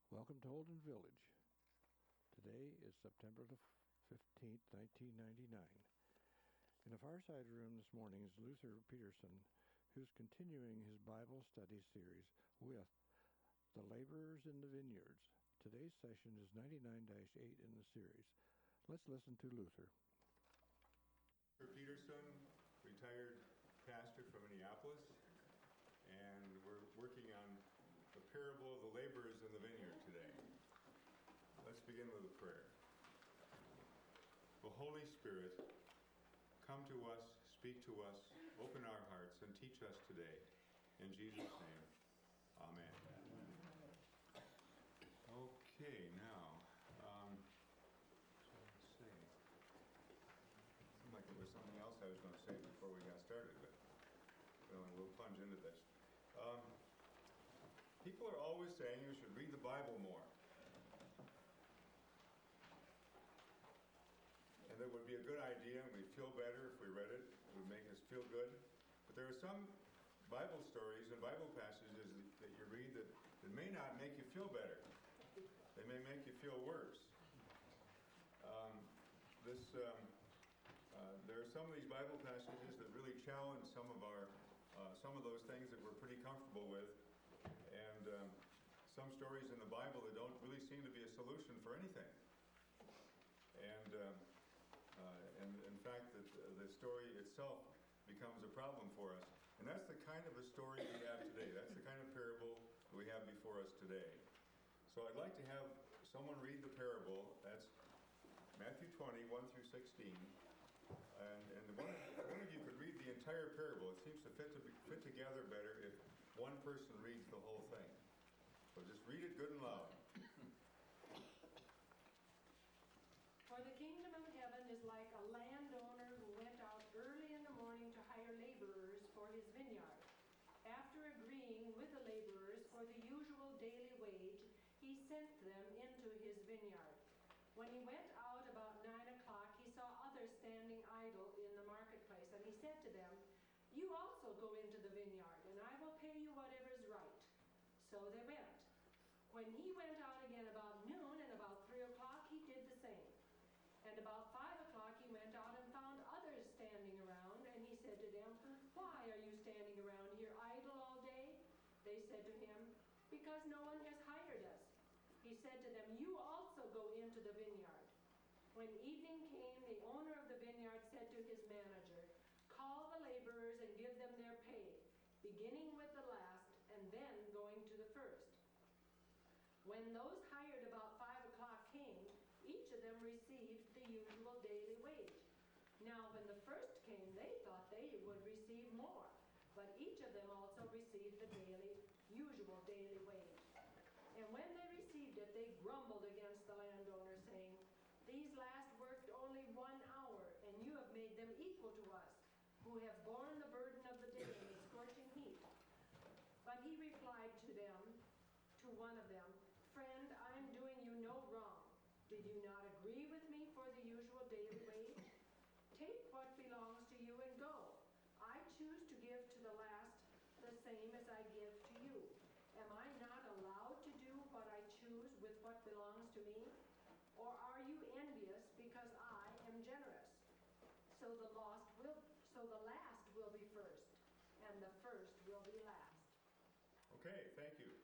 Welcome to Holden Village. Today is September the 15th, 1999. In the far side room this morning is Luther Peterson, who's continuing his Bible study series with The Laborers in the Vineyards. Today's session is 99-8 in the series. Let's listen to Luther. Luther Peterson, retired pastor from Minneapolis, and we're working on the parable of the laborers in the vineyard today. Let's begin with a prayer. O Holy Spirit, come to us, speak to us, open our hearts, and teach us today. In Jesus' name, amen. Okay, now, let's see. Seemed like there was something else I was going to say before we got started, but we'll plunge into this. People are always saying you should read the Bible more. And that would be a good idea, and we'd feel better if we read it. It would make us feel good. But there are some Bible stories and Bible passages that you read that may not make you feel better. They may make you feel worse. There are some of these Bible passages that really challenge some of those things that we're pretty comfortable with. And some stories in the Bible that don't really seem to be a solution for anything. And in fact, the story itself becomes a problem for us. And that's the kind of a story we have today. That's the kind of parable we have before us today. So I'd like to have someone read the parable. That's Matthew 20, 1 through 16. And one of you could read the entire parable. It seems to fit together better if one person reads the whole thing. So just read it good and loud. For the kingdom of heaven is like a landowner who went out early in the morning to hire laborers for his vineyard. After agreeing with the laborers for the usual daily wage, he sent them into his vineyard. When he went out about 9 o'clock, he saw others standing idle in the marketplace, and he said to them, "You also go into the vineyard, and I will pay you whatever is right." So they went. When he went out again about noon, and about 3 o'clock, he did the same. And about 5 o'clock he went out and found others standing around, and he said to them, "Why are you standing around here idle all day?" They said to him, "Because no one has hired us." He said to them, "You also go into the vineyard." When evening came, the owner of the vineyard said to his manager, "Call the laborers and give them their pay, beginning with the last and then going to the first." When those hired about 5 o'clock came, each of them received the usual daily wage. Now when the first came, they thought they would receive more, but each of them also received the usual daily wage. And when they received it, they grumbled against the landowner, saying, "These last worked only 1 hour, and you have made them equal to us, who have borne the burden of the day in the scorching heat." But he replied to one of them, "Friend, I am doing you no wrong. Did you not agree with me for the usual daily wage? Take what belongs to you and go. I choose to give to the last the same as I give to you. Am I not allowed to do what I choose with what belongs to me? Or are you envious because I am generous? So the last will be first, and the first will be last." Okay, thank you.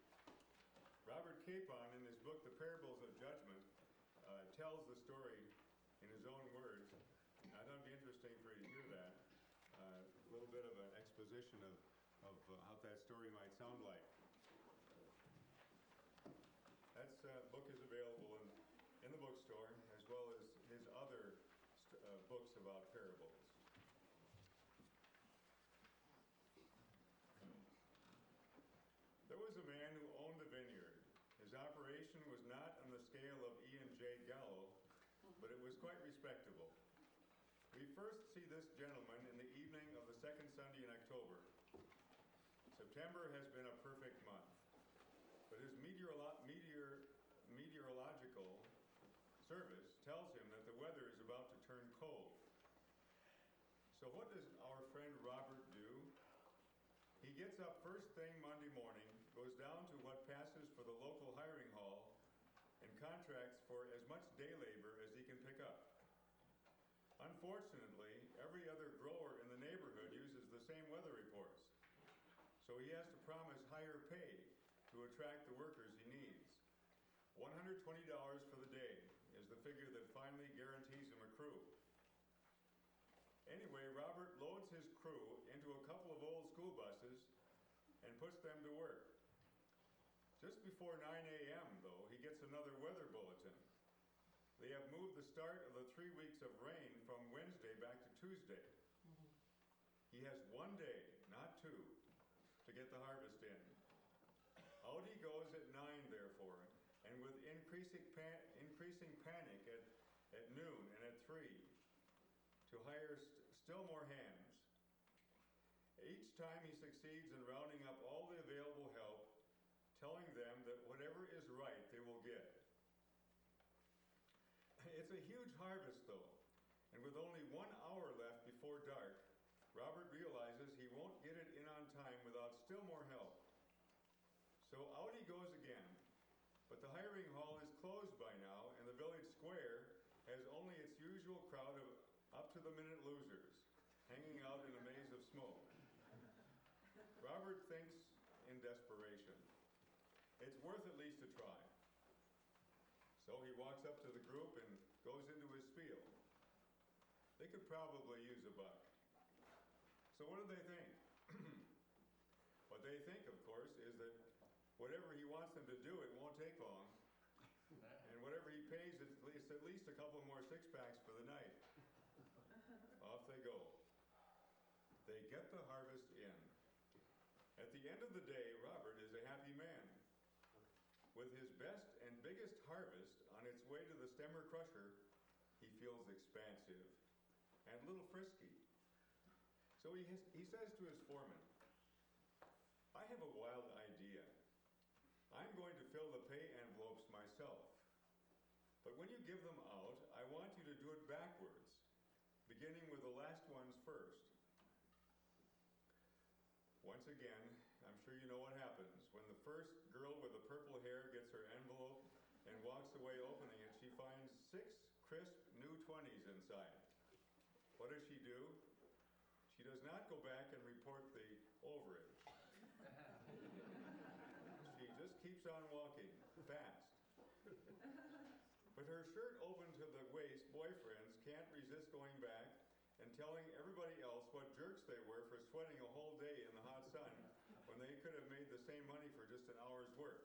Robert Capon, in his book, The Parables of Judgment, tells the story in his own words. I thought it'd be interesting for you to hear that. A little bit of an exposition of how that story might sound like. That book is available in the bookstore, as well as his other books about parables. There was a man who owned a vineyard. His operation was not on the scale of E&J Gallo, but it was quite respectable. We first see this gentleman in the evening of the second Sunday in October. September has been a perfect month, but his meteorological service tells him that the weather is about to turn cold. So what does our friend Robert do? He gets up first thing Monday morning, goes down to what passes for the local hiring hall, contracts for as much day labor as he can pick up. Unfortunately, every other grower in the neighborhood uses the same weather reports, so he has to promise higher pay to attract the workers he needs. $120 for the day is the figure that finally guarantees him a crew. Anyway, Robert loads his crew into a couple of old school buses and puts them to work. Just before 9 a.m., though, he gets another weather bulletin. They have moved the start of the 3 weeks of rain from Wednesday back to Tuesday. He has 1 day, not 2, to get the harvest in. Out he goes at 9, therefore, and with increasing panic at noon and at 3 to hire still more hands. Each time he succeeds in rounding up all the available help, telling them that whatever is right they will get. It's a huge harvest, though, and with only 1 hour left before dark, Robert realizes he won't get it in on time without still more help. So out he goes again, but the hiring hall is closed by now, and the village square has only its usual crowd of up-to-the-minute losers, hanging out in a maze of smoke. Robert thinks in desperation, it's worth at least a try. So he walks up to the group and goes into his spiel. They could probably use a buck. So what do they think? What they think, of course, is that whatever he wants them to do, it won't take long. And whatever he pays, it's at least a couple more six-packs for the night. Off they go. They get the harvest in. At the end of the day, Robert is a happy man. With his best and biggest harvest on its way to the stemmer crusher, he feels expansive and a little frisky. So he says to his foreman, I have a wild idea. I'm going to fill the pay envelopes myself. But when you give them out, I want you to do it backwards, beginning with the last ones first. Once again, I'm sure you know what happens. When the first girl with the purple hair gets her envelope and walks away opening it, she finds 6 crisp new 20s inside. What does she do? She does not go back and report the overage. She just keeps on walking, fast. But her shirt open to the waist boyfriends can't resist going back and telling everybody else what jerks they were for sweating a whole day in the hot sun when they could have made the same money for just an hour's work.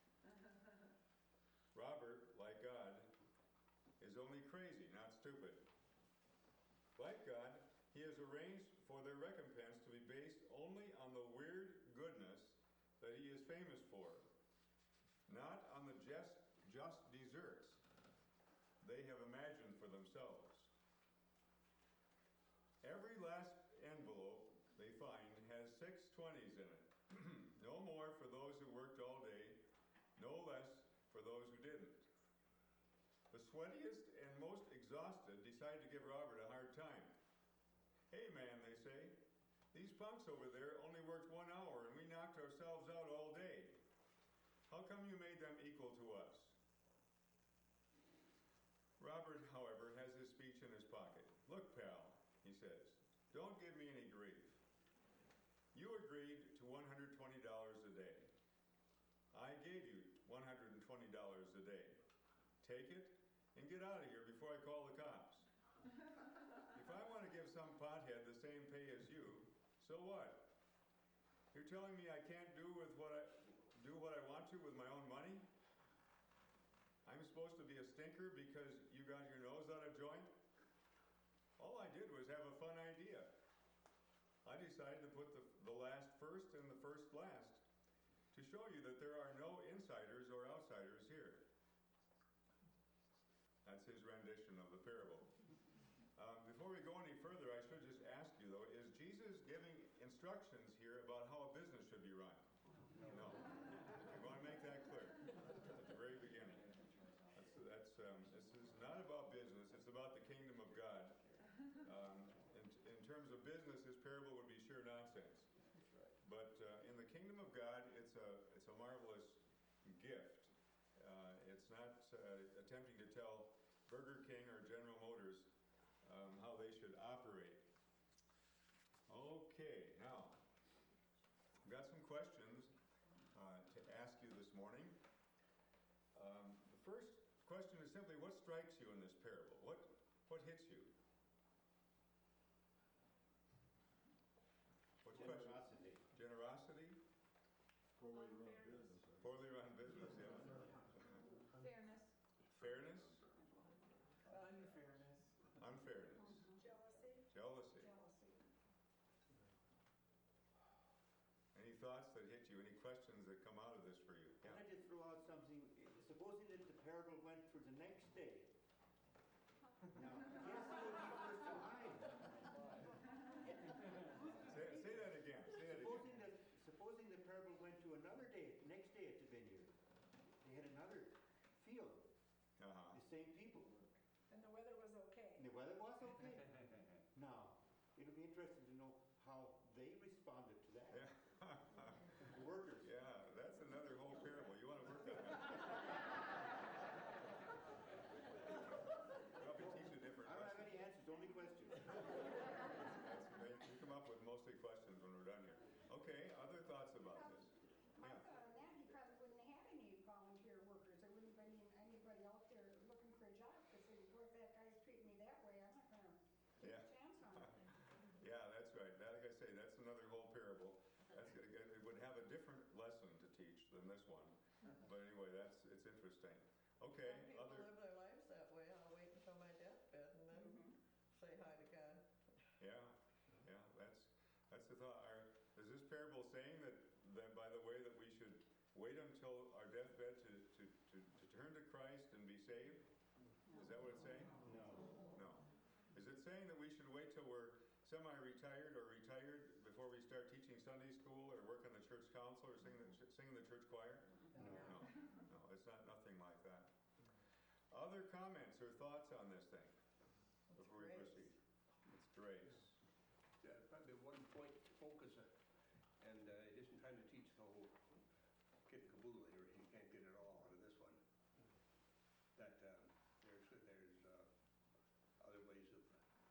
Robert, like God, is only crazy, not stupid. Like God, he has arranged for their recompense to be based only on the weird goodness that he is famous for, not on the just desserts they have imagined for themselves. Every last envelope they find has 6 20s in it. No more for those who worked all day, no less for those who didn't. The sweatiest and most exhausted decide to give Robert a hard time. Hey man, they say, these punks over there only worked 1 hour and we knocked ourselves out all day. How come you made them equal to us? Robert, however, has his speech in his pocket. Look, pal, he says, don't give me any grief. You agreed to $120 a day. I gave you $120 a day. Take it and get out of here before I call the cops. If I want to give some pothead the same pay as you, so what? You're telling me I can't do what I want to with my own money? I'm supposed to be a stinker because you got your nose out of joint? All I did was have a fun idea. I decided to put the last first and the first last to show you that there are no insiders or outsiders here. That's his rendition of the parable. Before we go any further, I should just ask you, though, is Jesus giving instructions here about how a business should be run? No. I want to make that clear at the very beginning. This is not about business. It's about the kingdom of God. In terms of business, this parable would be sheer nonsense. But in the kingdom of God, it's a marvelous gift. It's not attempting to tell Burger King or General Motors how they should operate. Okay, now, I've got some questions to ask you this morning. The first question is simply, what strikes you in this parable? What hits you? What question? Generosity. Generosity? Poorly run business. Poorly run business, yeah. Fairness. Fairness? Unfairness. Unfairness. Jealousy. Jealousy. Any thoughts that hit you? Any questions that come out of this for you? Can I just throw out something? Supposing that the parable went for the next day. Now, guess who would be first to hide? Say that again. Say that again. Supposing the parable went to another day, next day at the vineyard. They had another field, Uh-huh. the same people. And the weather was okay. And the weather was okay. Now, it'll be interesting to know how they responded to that. Yeah. The workers. Yeah, that's another whole parable. You want to work on that? Probably teach a different I don't have lesson. any answers, only questions. We come up with mostly questions when we're done here. Okay, other thoughts about this? My Yeah. thought on that, he probably wouldn't have had any volunteer workers. There wouldn't have been anybody out there looking for a job because if that guy's treating me that way, I'm not gonna take Yeah. a chance on it. Yeah, that's right. That, like I say, that's another whole parable. It would have a different lesson to teach than this one. But anyway, it's interesting. Okay, Some people other, live their lives that way. I'll wait until my deathbed and then say hi to God. yeah, that's the thought. Is this parable saying that by the way that we should wait until our deathbed to turn to Christ and be saved? Is that what it's saying? No. No. Is it saying that we should wait till we're semi-retired or retired before we start teaching Sunday school or work on the church council or sing the church choir? No, it's not nothing like that. Other comments or thoughts on this thing before we grace. proceed? It's grace. Probably one point to focus on, and it isn't trying to teach the whole kit and caboodle here. You can't get it all out of this one. That there's other ways of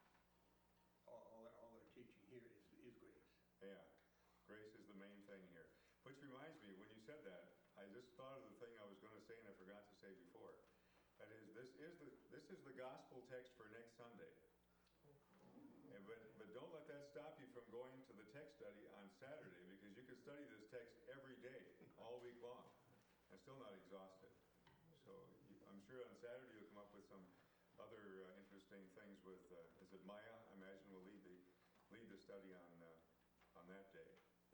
all their teaching here is grace. Yeah, grace is the main thing here. Which reminds me, when you said that, I just thought of the thing I was going to say and I forgot to say before. That is, this is the gospel text for next Sunday. But don't let that stop you from going to the text study on Saturday, because you could study this text every day, all week long, and still not exhaust it. So I'm sure on Saturday you'll come up with some other interesting things with, is it Maya? I imagine will lead the study on that day.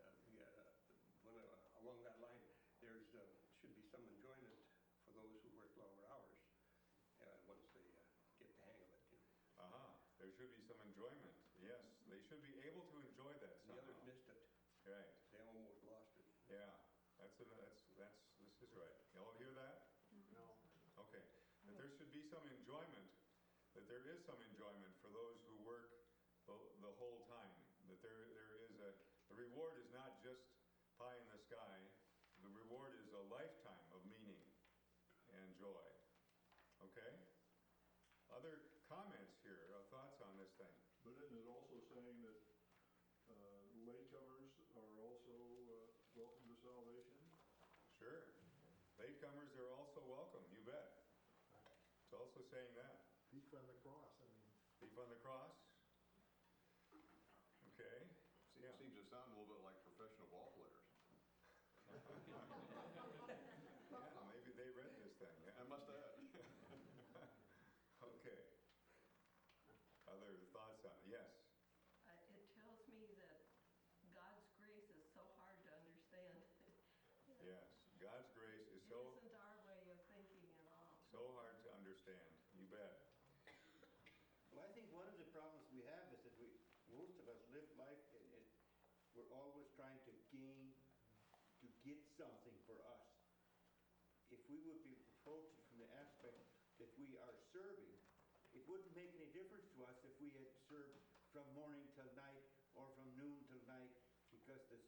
Along that line, there should be some enjoyment for those who work longer hours once they get the hang of it. There should be some enjoyment. Yes, they should be able to enjoy that The somehow. others missed it. Right. They almost lost it. Yeah. This is right. Y'all hear that? No. Okay. That there should be some enjoyment. That there is some enjoyment for those who work the whole time. That there is the reward is not just pie in the sky. The reward is a lifetime of meaning and joy. Okay? Other comments here, or thoughts on this thing? But isn't it also saying that latecomers are also welcome to salvation? Sure. Latecomers are also welcome, you bet. It's also saying that. Thief on the cross, I mean. Thief on the cross? Okay. Yeah. Seems to sound a little bit like professional ball players. Yeah, maybe they read this thing. I Yeah. must have. Okay. Other thoughts on it? Yes. It tells me that God's grace is so hard to understand. Yes. God's grace is It isn't our way of thinking at all. so hard to understand. You bet. Well, I think one of the problems we have is that most of us live life and we're always trying to get something for us. If we would be approaching from the aspect that we are serving, it wouldn't make any difference to us if we had served from morning till night or from noon till night, because the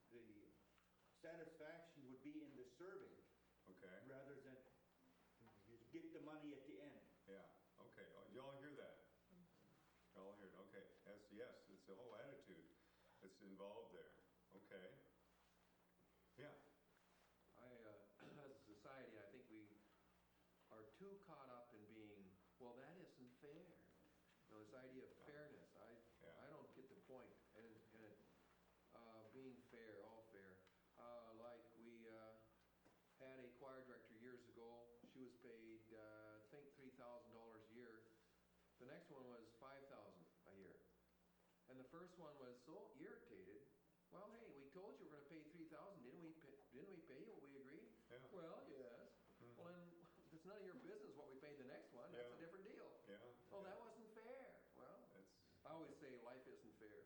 satisfaction would be in the serving Okay. rather than get the money at the end. Yeah, okay. Oh, you all hear that? You all hear it? Okay. Yes, it's the whole attitude that's involved there. Okay. Yeah. As a society, I think we are too caught up in being, well, that isn't fair. This idea of fairness, Yeah. I don't get the point. And being fair, all fair. Like we had a choir director years ago. She was paid, I think, $3,000 a year. The next one was $5,000 a year. And the first one was so irritated. Well, hey, we told you we're going to pay $3,000. Didn't we pay you what we agreed? Yeah. Well, yes. Mhm. Well, then it's none of your business what we paid the next one. That's Yeah. a different deal. Yeah. Oh, yeah. that wasn't fair. Well, That's I always say life isn't fair.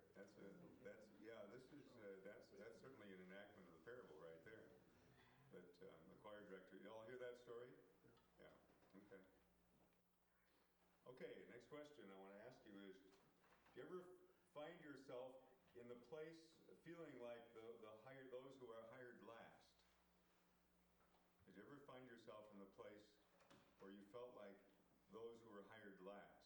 that's certainly an enactment of the parable right there. That the choir director. You all hear that story? Yeah. Okay. Okay. Next question I want to ask you is: do you ever find yourself in the place feeling like those who are hired last? Did you ever find yourself in the place where you felt like those who were hired last?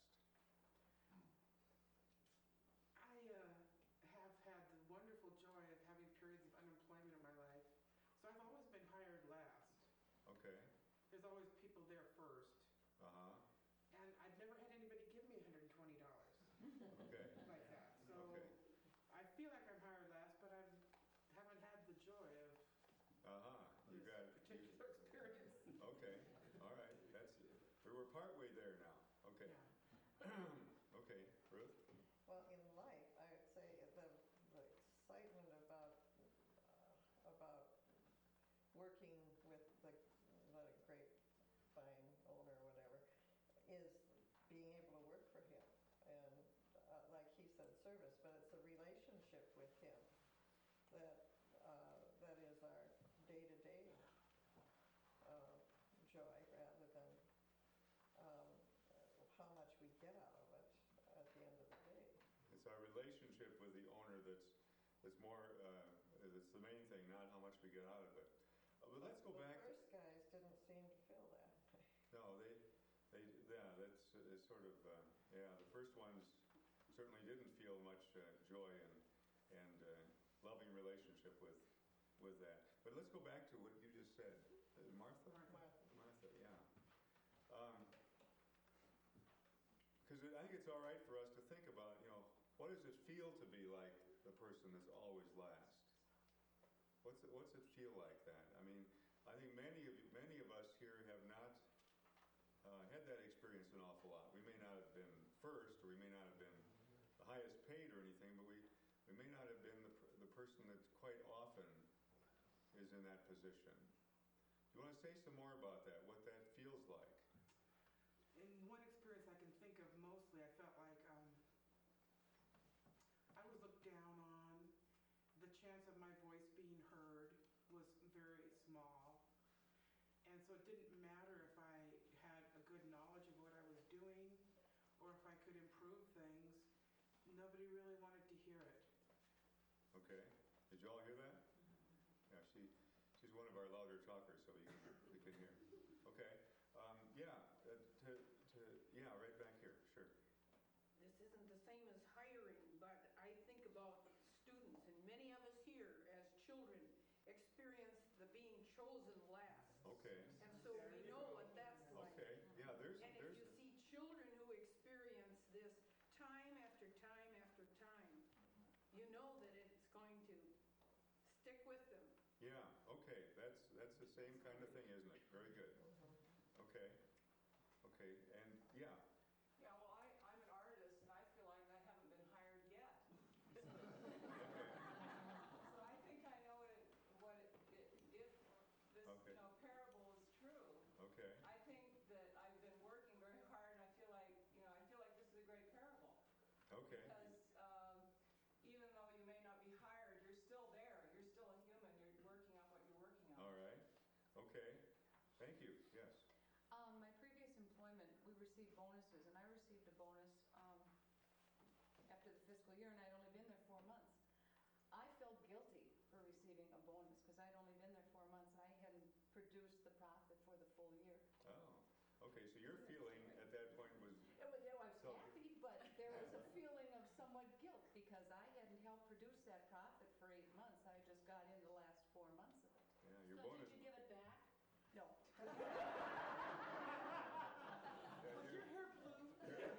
I have had the wonderful joy of having periods of unemployment in my life. So I've always been hired last. Okay. There's always people there first. Uh-huh. And I've never had anybody give me $120 Okay. like that. So Okay. I feel like I'm hired last, but I haven't had the joy of Uh-huh. You this got particular experience. okay. All right. We're partway there now. Okay. Yeah. Okay. Ruth? Well, in life, I would say the excitement about working with the grapevine owner or whatever is being able to work for him. And like he said, service, but it's a relationship with him that is our day-to-day joy rather than how much we get out of it at the end of the day. It's our relationship with the owner that's more that's the main thing, not how much we get out of it. But let's go back. The first guys didn't seem to feel that. No, yeah, it's sort of yeah. The first ones certainly didn't feel much joy and loving relationship with that. But let's go back to what you just said, Martha. Martha, yeah. Because I think it's all right for us to think about, what does it feel to be like the person that's always last? What's it feel like that? I mean, I think many of us here have not had that experience an awful lot. We may not have been first, or we may not have been the highest paid or anything, but we may not have been the person that quite often is in that position. Do you want to say some more about that, what that feels like? In one experience I can think of mostly, I felt like I was looked down on. The chance of my voice being heard was very small. And so it didn't matter if I had a good knowledge of what I was doing or if I could improve things. Nobody really wanted to hear it. Okay. Did you all hear that? Yeah, she's one of our louder talkers, so we can hear. Okay. Yeah, right back here. Sure. This isn't the same as hiring, but I think about students, and many of us here as children experience the being chosen last. Okay. And so we know what that's like. Okay. Yeah, there's And if you see children who experience this time after time after time, you know that it's going to stick with them. yeah, okay. That's the same kind of thing, isn't it? Very good. Okay. Okay. And yeah. Yeah, well, I'm an artist, and I feel like I haven't been hired yet. Okay. So I think I know if this Okay. parable is true. Okay. I think that I've been working very hard, and I feel like this is a great parable. Okay. Because even though you may not be hired, you're still there. You're still a human. You're working on what you're working on. All right. Okay. Thank you. Yes. My previous employment, we received bonuses, and I received a bonus after the fiscal year, and I'd only been there 4 months. I felt guilty for receiving a bonus because I'd only been there 4 months, and I hadn't produced the profit for the full year. Oh. Okay, so your feeling at that point was, It was, I was So- happy, but there was a feeling of somewhat guilt because I hadn't helped produce that profit for 8 months. I just got in the last 4 months of it. yeah, your So bonus. did you give it back? No. yeah, Was your hair blue?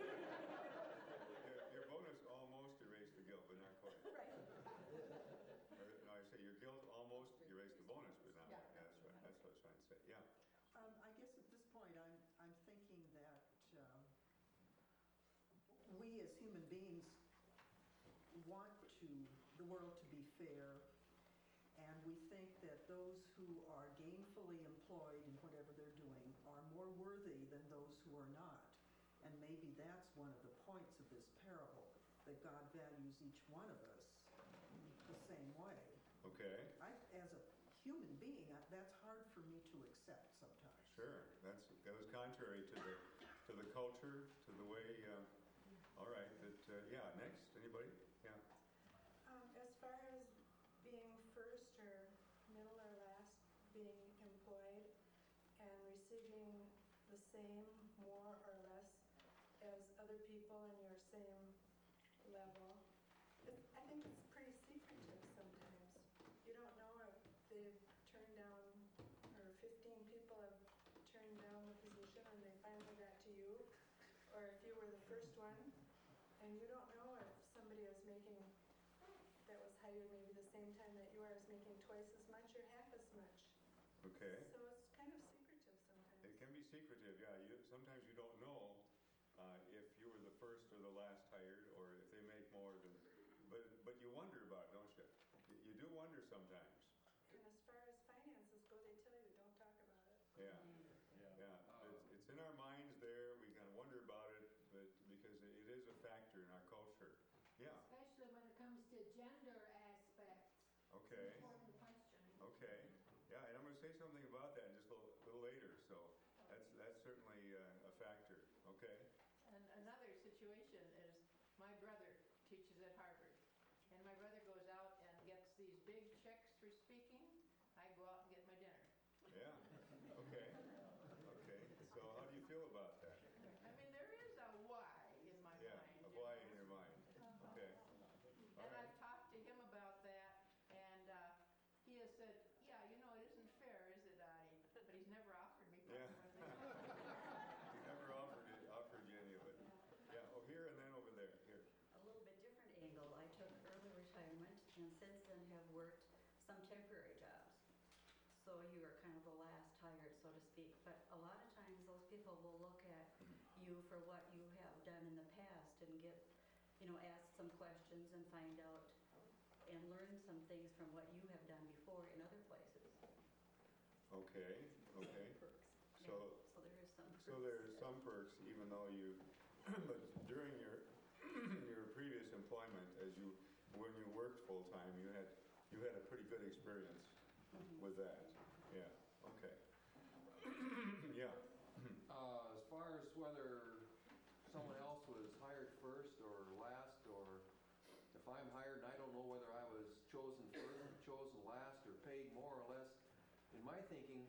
your bonus almost erased the guilt, but not quite. Right. Or, no, I say your guilt almost erased the bonus, but not. Yeah. Yeah, that's right. That's what I was trying to say. Yeah. I guess at this point, I'm thinking that we as human beings want the world to be fair, and we think that those who are gainfully employed in whatever they're doing are more worthy than those who are not. And maybe that's one of the points of this parable, that God values each one of us the same way. Okay. As a human being, that's hard for me to accept sometimes. Sure. That was contrary to the culture, to the way. All right. Yeah. Next. Anybody? Yeah. As far as being first or middle or last, being employed and receiving the same, more or less, as other people in your same level, I think it's pretty secretive sometimes. You don't know if they've turned down, or 15 people have turned down the position and they finally got to you, or if you were the first one, and you don't know if somebody is making, that was hired maybe the same time that you are, is making twice as much or half as much. Okay. So it's kind of secretive sometimes. It can be secretive. Yeah. Sometimes you don't know if you were the first or the last hired, or if they make more than. But you wonder about it, don't you? You do wonder sometimes. And as far as finances go, they tell you don't talk about it. Yeah. Yeah. It's in our minds there. We kind of wonder about it, but because it is a factor in our culture. Yeah. Especially when it comes to gender aspects. Okay. It's an important question. Okay. Yeah, and I'm going to say something about that just a little later. So that's certainly a factor. Okay. And another situation is my brother teaches at Harvard. And my brother goes out and gets these big checks for speaking. I go out and get my dinner. Yeah. Okay. Okay. So how do you feel about that? I mean, there is a why in my Yeah. mind. A why in your mind. Okay. All And right. I've talked to him about that, and he has said, yeah, you know, it isn't fair, is it, Dottie? But he's never offered me Yeah. something. He never offered you any of it. Yeah. Oh, here and then over there. Here. A little bit different angle. I took early retirement and since then have worked some temporary jobs. So you are kind of the last hired, so to speak. But a lot of times those people will look at you for what you have done in the past and get, ask some questions and find out and learn some things from what you have done before in other places. Okay. Okay. Perks. So. Yeah, so there is some perks. So there are some perks, even though you, but during your previous employment, when you worked full time, you had a pretty good experience with that. Yeah. Okay. Yeah. As far as whether someone else was hired first or last, or if I'm hired and I don't know whether I was chosen first, chosen last, or paid more or less, in my thinking,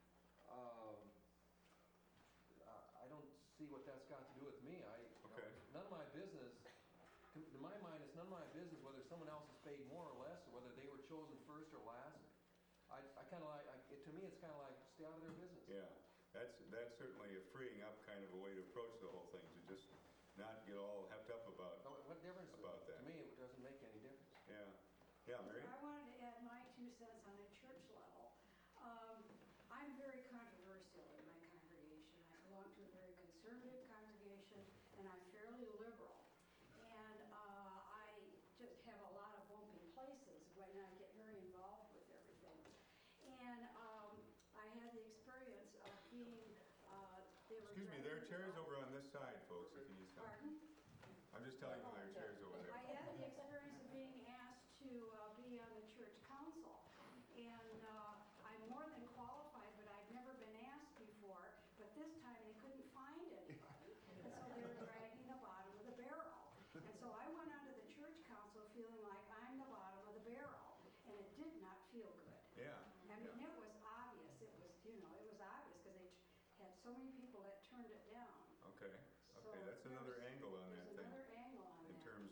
I don't see what that's got to do with me. Okay. None of my business. In my mind, it's none of my business whether someone else is paid more or less, or whether they were chosen first or last. I kind of like. To me, it's kind of like stay out of their business. Yeah. That's certainly a freeing up kind of a way to approach the whole thing, to just not get all hepped up about What difference? about that. To me, it doesn't make any difference. Yeah. Yeah, Mary. I wanted to add my 2 cents on a church level. I'm very controversial in my congregation. I belong to a very conservative congregation, and I'm fairly liberal. And I just have a lot of bumpy places when I get very involved with everything. And I had the experience of being, they were. Excuse me, there are chairs over on this side, folks, if you need some. Pardon? I'm just telling you there are chairs over there. I had the experience of being asked to be on the church council, and I'm more than qualified, but I'd never been asked before, but this time they couldn't find anybody, and so they were dragging the bottom of the barrel. And so I went onto the church council feeling like I'm the bottom of the barrel, and it did not feel good. Yeah. I mean, it was obvious, it was obvious, because they had so many people that turned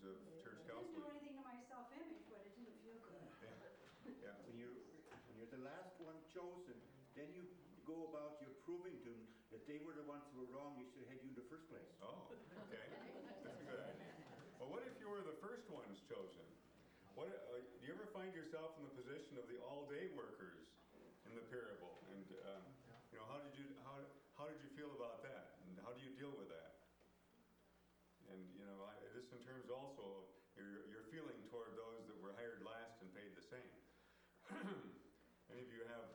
of church I didn't do counseling. anything to my self-image, but it didn't feel good. Yeah. When you're the last one chosen, then you go about, you're proving to them that they were the ones who were wrong, you should have had you in the first place. Oh, okay. That's a good idea. Well, what if you were the first ones chosen? What, do you ever find yourself in the position of the all-day workers in the parable? And you know, how did you feel about that? And how do you deal with that? And you know, this in terms also of your feeling toward those that were hired last and paid the same. Any of you have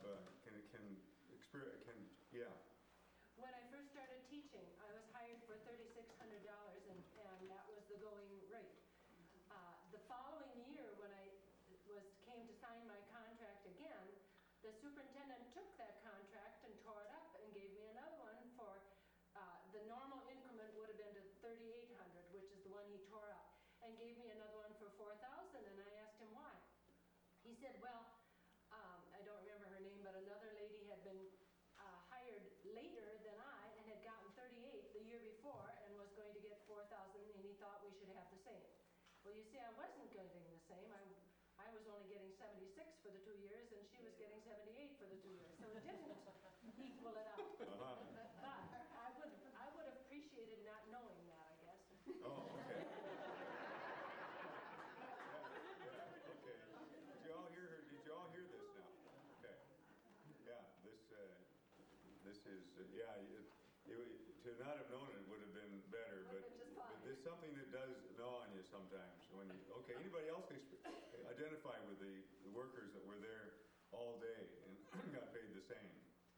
yeah. When I first started teaching, I was hired for $3,600, and that was the going rate. The following year, when I came to sign my contract again, the superintendent took that contract and tore it up and gave me another one for, the normal increment would have been to $3,800, which is the one he tore up, and gave me another one for $4,000, and I asked him why. He said, well, I don't remember her name, but another lady had been hired later than I and had gotten 38 the year before and was going to get 4,000, and he thought we should have the same. Well, you see, I wasn't getting the same. I was only getting 76 for the 2 years, and she was getting 78 for the 2 years. So it didn't equal it out. Uh-huh. But I would have appreciated not knowing that, I guess. Oh, okay. Okay. Did you all hear this now? Okay. Yeah, this is to not have known it would have been better, but there's something that does gnaw on you sometimes when you. Okay, anybody else identify with the workers that were there all day and got paid the same?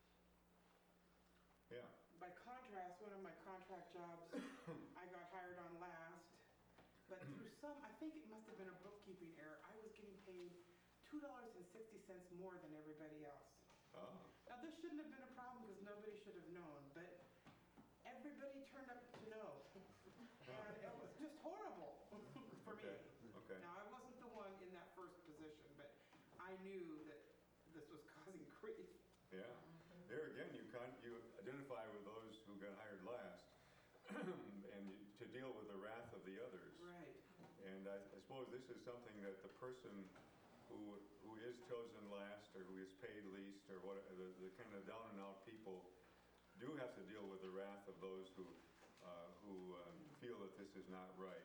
Yeah. By contrast, one of my contract jobs, I got hired on last, but through I think it must have been a bookkeeping error, I was getting paid $2.60 more than everybody else. Oh. Now, this shouldn't have been a problem because nobody should have known, but everybody turned up to know. And it was just horrible for me. Okay. Now, I wasn't the one in that first position, but I knew that this was causing grief. Yeah. There again, you identify with those who got hired last, and to deal with the wrath of the others. Right. And I suppose this is something that the person who is chosen last, or who is paid least, or what the kind of down and out people do have to deal with the wrath of those who feel that this is not right.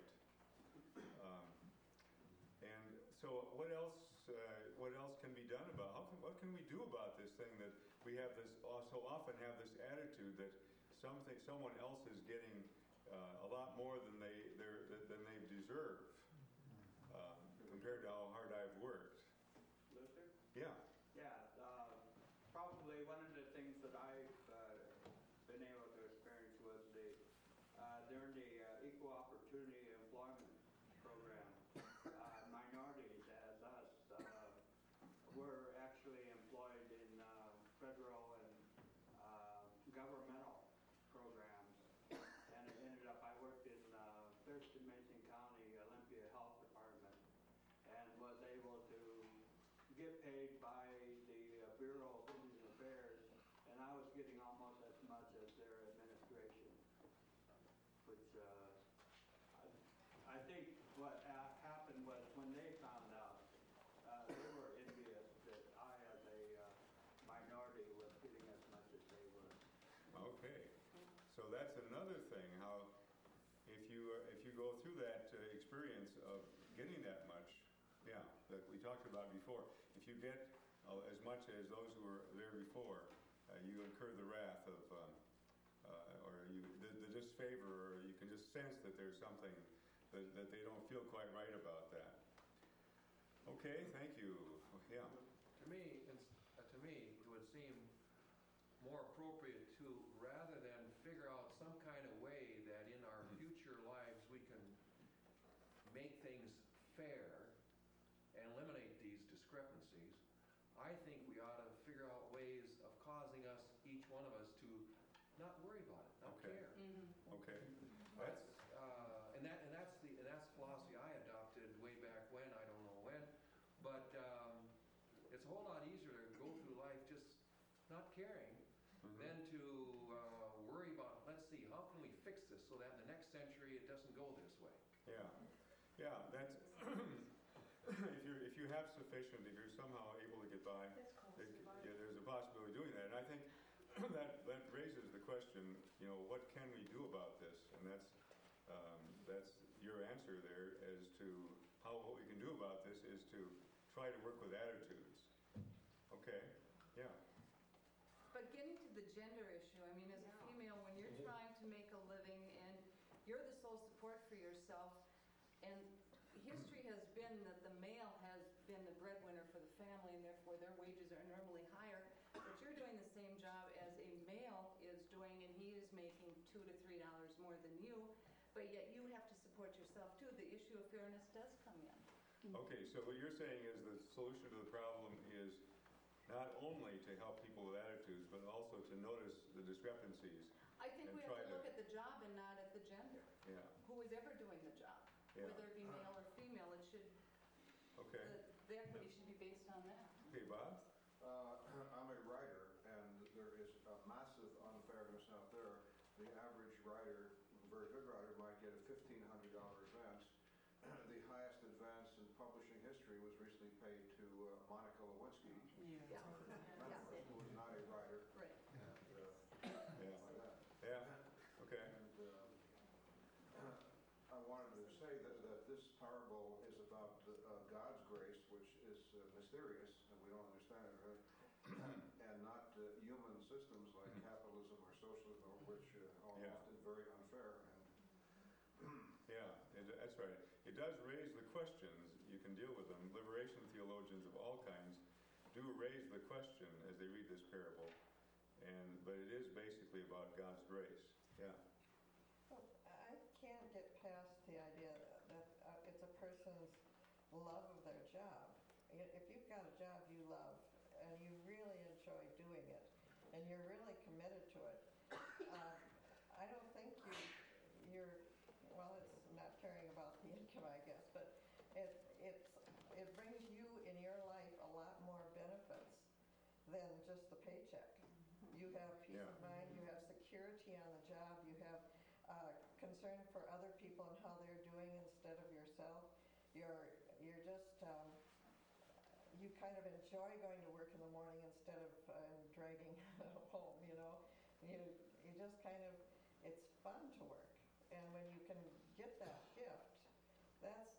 And so, what else can be done about? What can we do about this thing that we have this so often have this attitude that someone else is getting a lot more than they deserve compared to how hard I've worked. Luther? Yeah. Yeah, probably one of the things that I've been able to experience was during the Equal Opportunity Employment Program, minorities as us were actually employed in federal and governmental programs, and it ended up I worked in Thurston Mason County Olympia Health Department and was able to get paid by the Bureau of Indian Affairs, and I was getting almost as much as their administration, which I think what happened was when they found out, they were envious that I, as a minority, was getting as much as they were. Okay. So that's another thing. How if you go through that experience of getting that much, yeah, that we talked about before. If you get as much as those who were there before, you incur the wrath of, or the disfavor, or you can just sense that there's something that they don't feel quite right about that. Okay, thank you. Yeah. To me, it would seem more appropriate to, rather than figure out some kind of way that in our future lives we can make things fair and eliminate these discrepancies, I think we ought to figure out ways of causing us, each one of us, to not worry about it, not care. Okay. That's the philosophy I adopted way back when, I don't know when, but it's a whole lot easier to go through life just not caring than to worry about, let's see, how can we fix this so that in the next century it doesn't go this way? Yeah. Yeah, that's, if you have sufficient, if you're somehow able to get by, yeah, there's a possibility of doing that. And I think that raises the question, you know, what can we do about this? And that's your answer there as to what we can do about this is to try to work with attitudes. Okay, yeah. But getting to the gender issue, I mean, as a female, when you're trying to make a living and you're the sole support for yourself, and history has been that the male has been the breadwinner for the family, and therefore their wages are normally higher, but you're doing the same job as a male is doing, and he is making $2 to $3 more than you, but yet you have to support yourself too. The issue of fairness does come in. Okay, so what you're saying is the solution to the problem is not only to help people with attitudes, but also to notice the discrepancies. I think and we have try to look at the job and not at the gender. Yeah. Who is ever doing the job, Yeah. whether it be male or female, it should, Okay. the equity should be based on that. Okay, Bob? I'm a writer, and there is a massive unfairness out there. The average writer, a very good writer, might get a $1,500 advance. The highest advance in publishing history was recently paid to Monica Lewinsky, Yeah. who was not a writer. Right. And like that. Yeah, okay. And I wanted to say that this parable is about God's grace, which is mysterious, and we don't understand it, right? And not human systems like capitalism or socialism, which are Yeah. often very unfair. Yeah, that's right. It does raise the questions. You can deal with them. Liberation theologians of all kinds do raise the question as they read this parable, but it is basically about God's grace. Yeah. Well, I can't get past the idea that it's a person's love of their job. If you've got a job you love and you really enjoy doing it and you're really committed to it, I don't think you're well, it's not caring about the income, I guess, but it brings you in your life a lot more benefits than just the paycheck. You have peace of mind, you have security on the job, you have concern for other people and how they're doing instead of yourself. You're just you kind of enjoy going to work in the morning instead of dragging home. You know, you just kind of it's fun to work, and when you can get that gift, that's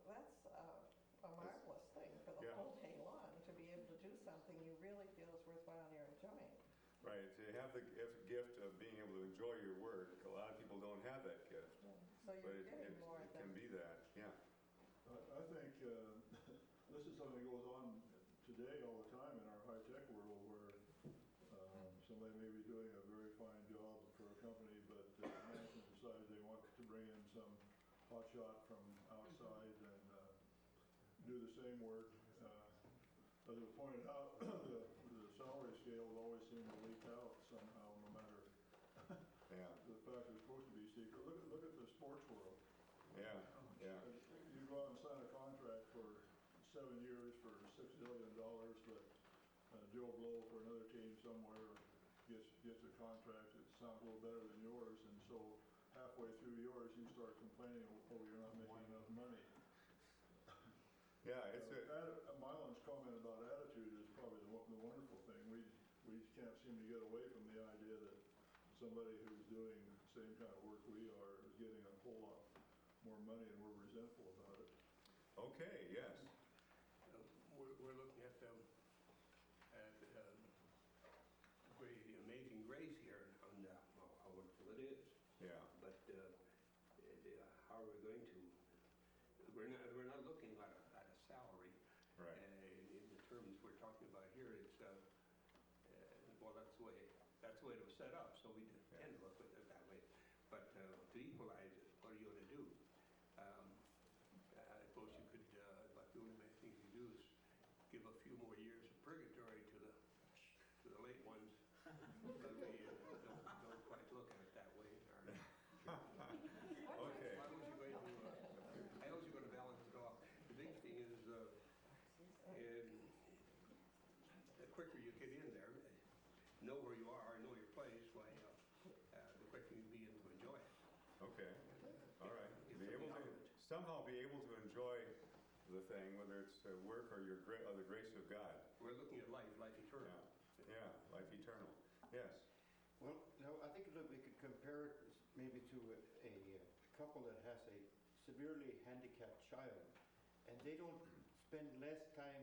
a marvelous thing for the whole day long to be able to do something you really feel is worthwhile and you're enjoying. Right. To have the gift of being able to enjoy your work, a lot of people don't have that gift. Yeah. So you're getting more it than can be that. Yeah. I think this is something that goes on today all the time in our high-tech world where somebody may be doing a very fine job for a company, but management decides they want to bring in some hotshot from outside and do the same work. As was pointed out, the salary scales always seem to leak out somehow, no matter the fact it's supposed to be secret. Look at the sports world. Yeah. You go out and sign a contract for 7 years for $6 million, but Joe Blow for another team somewhere gets a contract that sounds a little better than yours, and so halfway through yours you start complaining, oh, you're not making enough money. Yeah, it's Mylan's comment about attitude is probably the wonderful thing. We can't seem to get away from the idea that somebody who's doing the same kind of work we are is getting a whole lot more money and we're resentful about it. Okay, yes. We're looking at the Amazing Grace here on how wonderful it is. Yeah. But how are we going to? We're not looking at a salary. Right. In the terms we're talking about here, it's well, that's the way it was set up. So we tend to look at it that way. But to equalize it, what are you going to do? I suppose you could. But the only thing you do is give a few more years of purgatory to the late ones. But we don't quite look at it that way. Okay. How else are you going to balance it off? The big thing is the quicker you get in there, know where you are, know your place, the quicker you begin to enjoy it. Okay. All right. Be able to somehow be able to enjoy the thing, whether it's work or or the grace of God. We're looking at life eternal. Yeah, life eternal. Yes. Well, now, I think that we could compare it maybe to a couple that has a severely handicapped child, and they don't spend less time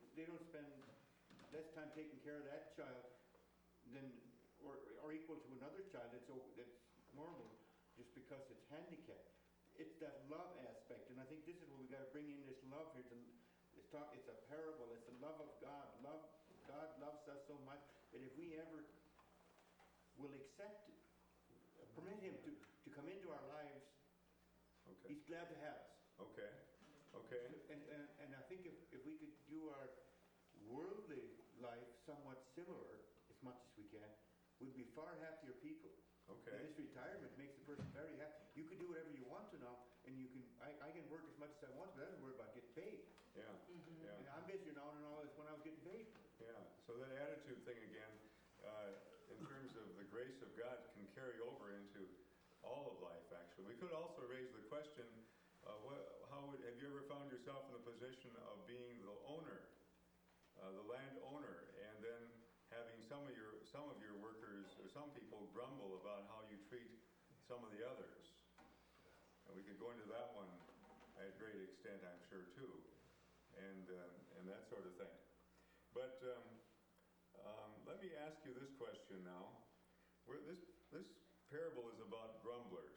taking care of that child than, or equal to another child that's normal, just because it's handicapped. It's that love aspect, and I think this is what we got to bring in, this love here. It's a parable. It's the love of God. God loves us so much that if we ever will accept it, permit Him to come into our lives, Okay. He's glad to have us. Okay. Okay. And I think if we could do our worldly life somewhat similar, as much as we can, we'd be far happier people. Okay. And this retirement makes a person very happy. You can do whatever you want to now, and I can work as much as I want, but I don't worry about getting paid. Yeah. Yeah. And I'm busier now than I was when I was getting paid. Yeah. So that attitude thing again, in terms of the grace of God, can carry over into all of life. Actually, we could also raise the question: have you ever found yourself in the position of being the owner, the landowner, and then having some of your workers or some people grumble about how you treat some of the others? And we could go into that one at great extent, I'm sure, too, and that sort of thing. But let me ask you this question now. This parable is about grumblers.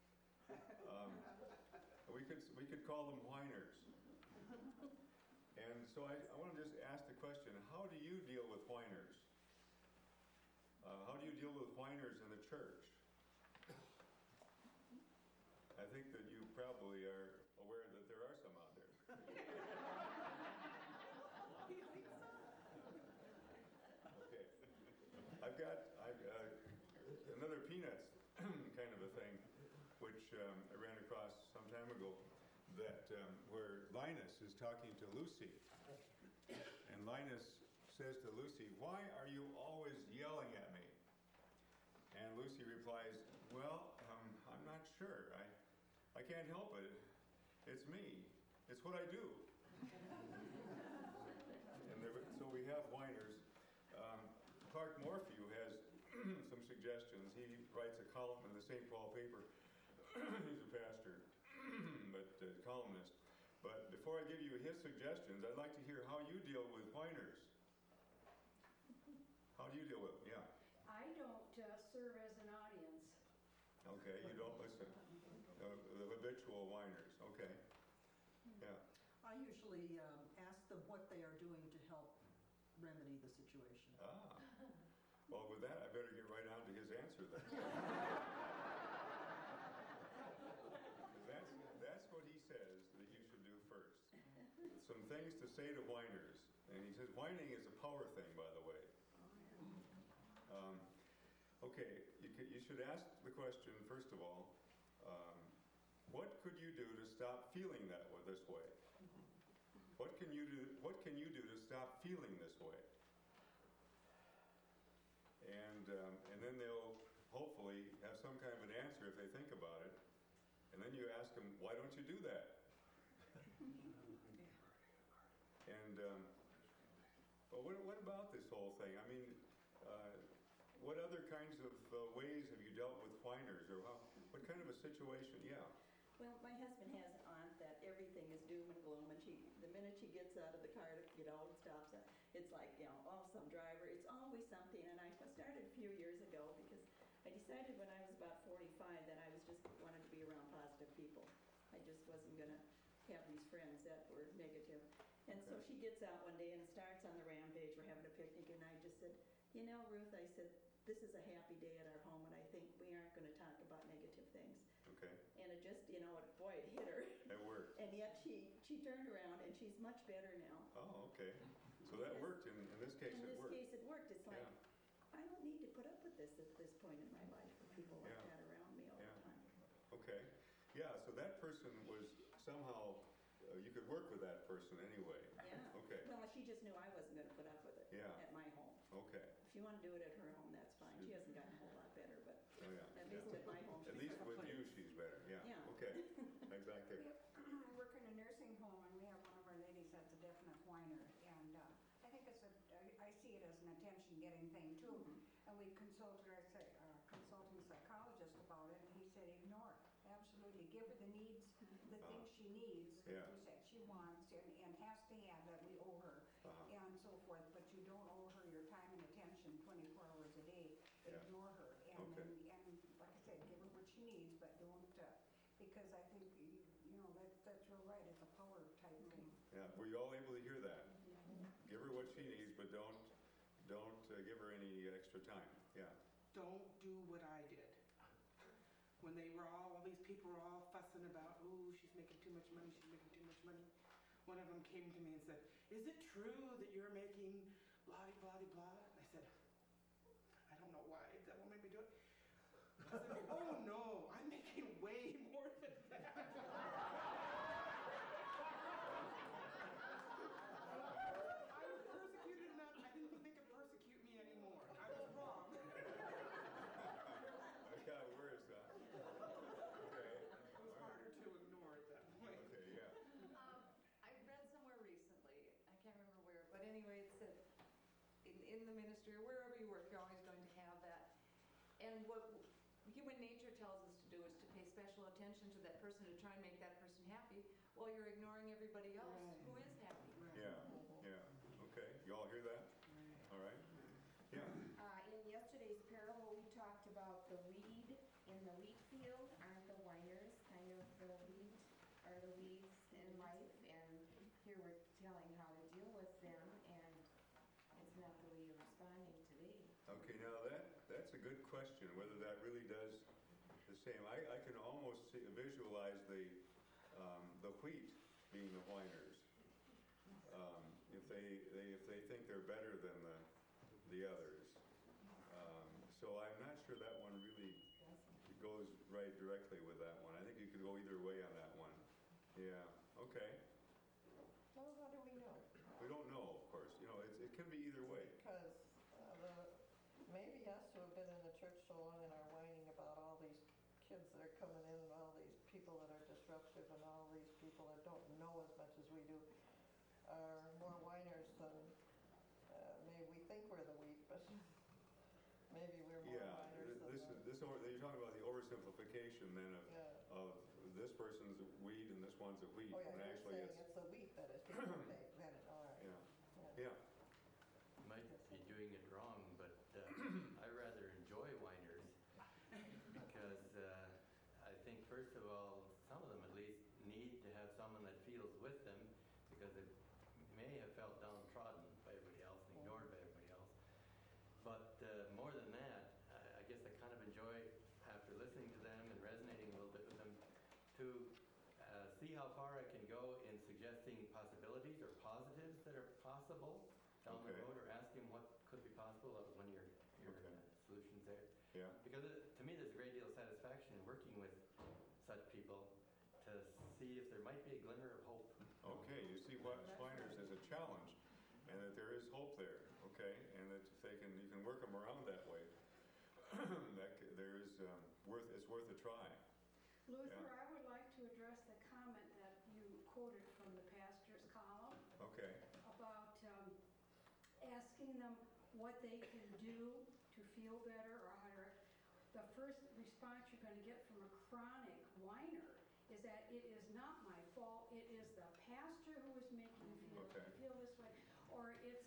We could call them whiners. And so I want to just ask the question: how do you deal with whiners? How do you deal with whiners in the church? I think that you probably are aware that there are some out there. Okay. I've got another Peanuts kind of a thing, which I ran across some time ago, that where Linus is talking to Lucy, and Linus says to Lucy, "Why are you always yelling at me?" And Lucy replies, "Well, I'm not sure. I can't help it. It's me. It's what I do." And so we have whiners. Clark Morphew has some suggestions. He writes a column in the St. Paul paper. He's a pastor, but columnist. But before I give you his suggestions, I'd like to hear how you deal with whiners. How do you deal with them? Yeah. I don't serve as an audience. Okay, you don't listen. The habitual whiners. Okay. Yeah. I usually ask them what they are doing to help remedy the situation. Ah. Well, with that, I better get right on to his answer then. That's what he says that you should do first. Some things to say to whiners. And he says whining is a power thing, by the way. Okay, you should ask the question, first of all, what could you do to stop feeling this way? What can you do to stop feeling this way? And then they'll hopefully have some kind of an answer if they think about it. And then you ask them, why don't you do that? And well, what about this whole thing? I mean, what other kinds of ways have you dealt with whiners, or what kind of a situation? Yeah. Well, my husband has an aunt that everything is doom and gloom, and the minute she gets out of the car to get out and stops, it's like, some driver, it's always something. And I started a few years ago because I decided when I was about 45 that I was just wanted to be around positive people. I just wasn't going to have these friends that were negative. And so she gets out one day and starts on the rampage. We're having a picnic, and I just said, Ruth, I said, this is a happy day at our home, and I think we aren't going to talk about negative things. Okay. And it just, it hit her. It worked. And yet she turned around, and she's much better now. Oh, okay. So that worked. In this case, it worked. In this case, it worked. It's like, I don't need to put up with this at this point in my life with people like that around me all the time. Okay. Yeah, so that person was somehow, you could work with that person anyway. Yeah. Okay. Well, she just knew I wasn't going to put up with it at my home. Okay. If she wanted to do it at her home, that's fine. She hasn't gotten a whole lot better, but at least at my home, at least with you, she's better. Yeah. Yeah. Okay. Exactly. anything too. And we consulted our consulting psychologist about it, and he said ignore it. Absolutely, give her the needs, the things she needs, Yeah. that you said she wants and has to have that we owe her, and so forth. But you don't owe her your time and attention 24 hours a day. Yeah. Ignore her, and Okay. and like I said, give her what she needs, but don't because I think you know that's real right. It's a power type thing. Yeah, were you all able to hear that? Give her what she needs, but don't give her any extra time. Yeah. Don't do what I did. When they were all these people were all fussing about, ooh, she's making too much money, she's making too much money. One of them came to me and said, is it true that you're making blah, blah, blah? And I said, I don't know why. That will make me do it. I said, oh no, I'm making way more than that. I was persecuted enough. I didn't think it persecute me anymore. I was wrong. Yeah, where is that? Okay. It was harder to ignore at that point. Okay, yeah. I read somewhere recently, I can't remember where, but anyway, it said in the ministry or wherever you work, you're always going to have that. And what human nature tells us to do is to pay special attention to that person, to try and make that person happy while you're ignoring everybody else who is happy. Yeah, yeah. Okay, you all hear that? All right. Yeah. In yesterday's parable, we talked about the weed in the wheat field aren't the whiners, kind of the wheat are the weeds in life, and here we're telling how to deal with them, and it's not the way you're responding today. Okay, now that's a good question, whether that really does the same. I can almost visualize the wheat being the whiners. If they think they're better than the others. So I'm not sure that one really goes right directly with that one. I think you could go either way on that one. Yeah. Okay. Well, how do we know? We don't know, of course. You know, it can be either way. Because maybe he has to have been in the church so long and are whining about all these kids that are coming in and all these people that are disruptive and all these people that don't know as much as we do are more whiners than maybe we think we're the wheat, but maybe we're more Yeah, whiners than you're talking about the oversimplification then of this person's weed and this one's a wheat. Oh, yeah, when you're actually saying it's the wheat that is being paid, then, all right. Yeah. Yeah. Might be doing it wrong, but I rather enjoy whiners because I think, first of all, some of them at least need to have someone that feels with them because they may have felt downtrodden by everybody else and ignored by everybody else. But more than that, I guess I kind of enjoy, after listening to them and resonating a little bit with them, to see how far I can go in suggesting possibilities or positives that are possible down the road, or asking what could be possible. That was one of your solutions there. Yeah. Because to me, there's a great deal of satisfaction in working with such people to see if there might be a glimmer of hope. Okay, you see whiners as a challenge, and that there is hope there. Okay, and that if you can work them around that way. There is it's worth a try. Luther, I would like to address the comment that you quoted from the pastor's column. Okay. About asking them what they can do to feel better or how to. The first response you're going to get from a chronic whiner is that it is not my fault. It is the pastor who is making me feel this way, or it's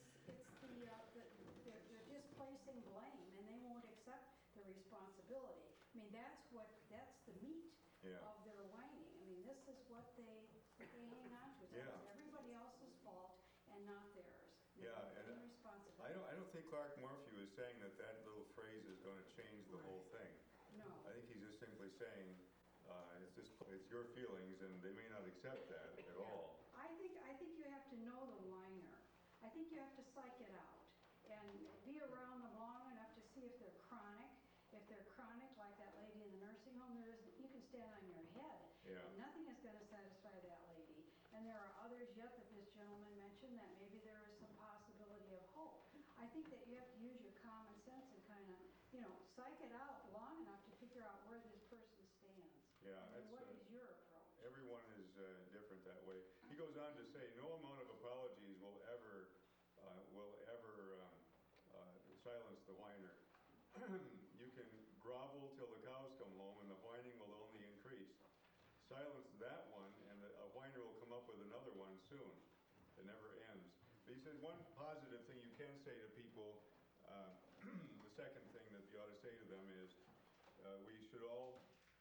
they're displacing blame and they won't accept the responsibility. I mean, that's the meat of their whining. I mean, this is what they hang on to. It's everybody else's fault and not theirs. Yeah, and I don't think Clark Morphew is saying that little phrase is going to change the whole thing. No. I think he's just simply saying it's your feelings, and they may not accept that at all. I think you have to know the whiner. I think you have to psych it out and be around them long enough to see if they're chronic. If they're chronic, like that lady in the nursing home, you can stand on your head. Yeah. And nothing is going to satisfy that lady. And there are others yet that this gentleman mentioned that maybe there is some possibility of hope. I think that you have to use your common sense and kind of, psych it out long enough to figure out where this person stands. Yeah. And what is your approach? Everyone is different that way. He goes on to say, no amount of apologies will ever silence the whiner. You can grovel till the cows come home and the whining will only increase. Silence that one and a whiner will come up with another one soon. It never ends. But he said one positive thing you can say to people, the second thing that you ought to say to them is we should all